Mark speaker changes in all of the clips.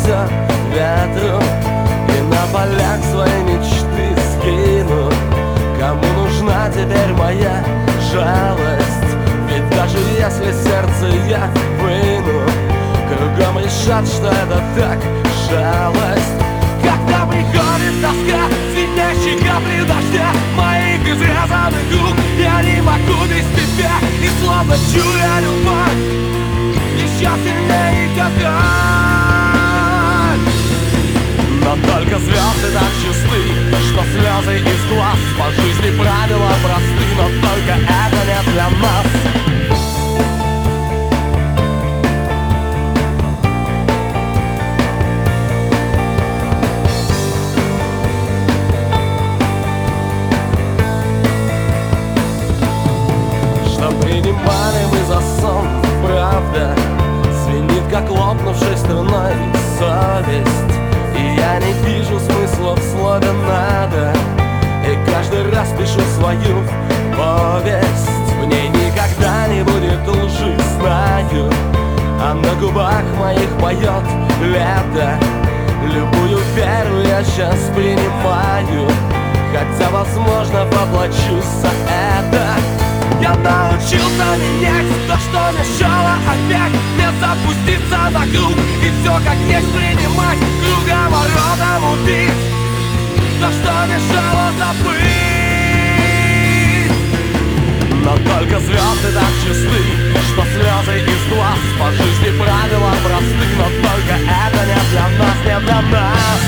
Speaker 1: все ветру и на полях свои мечты скину. Кому нужна теперь моя жалость? Ведь даже если сердце я выну, кругом решат, что это так жалость. Когда приходит тоска, звенящие капли дождя моих изрезанных рук, я не могу без тебя, и словно чуя любовь еще сильнее никогда. Но только звезды так чисты, что слезы из глаз. По жизни правила просты, но только это не для нас. Принимали мы за сон, правда звенит, как лопнувшей струной совесть. И я не вижу смысла в слове «надо», и каждый раз пишу свою повесть. В ней никогда не будет лжи, знаю, а на губах моих поет лето. Любую веру я сейчас принимаю, хотя, возможно, поплачусь за это. Я научился менять то, что мешало опять не запуститься на круг, и все как есть принимать, круговоротом убить то, что мешало забыть. Но только звезды так чисты, что слезы из глаз. По жизни правила просты, но только это не для нас, не для нас.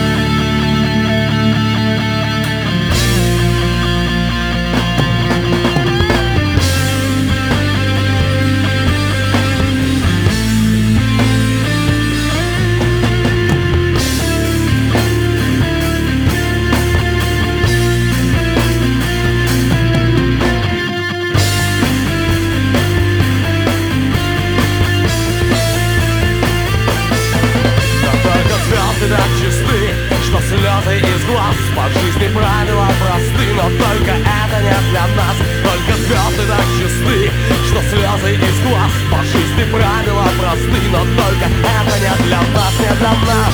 Speaker 1: Так чисты, что слезы из глаз. По жизни правила просты, но только это не для нас. Только звезды так чисты, что слезы из глаз. По жизни правила просты, но только это не для нас, не для нас,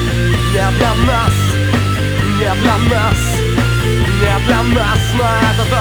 Speaker 1: не для нас, не для нас, не для нас, но это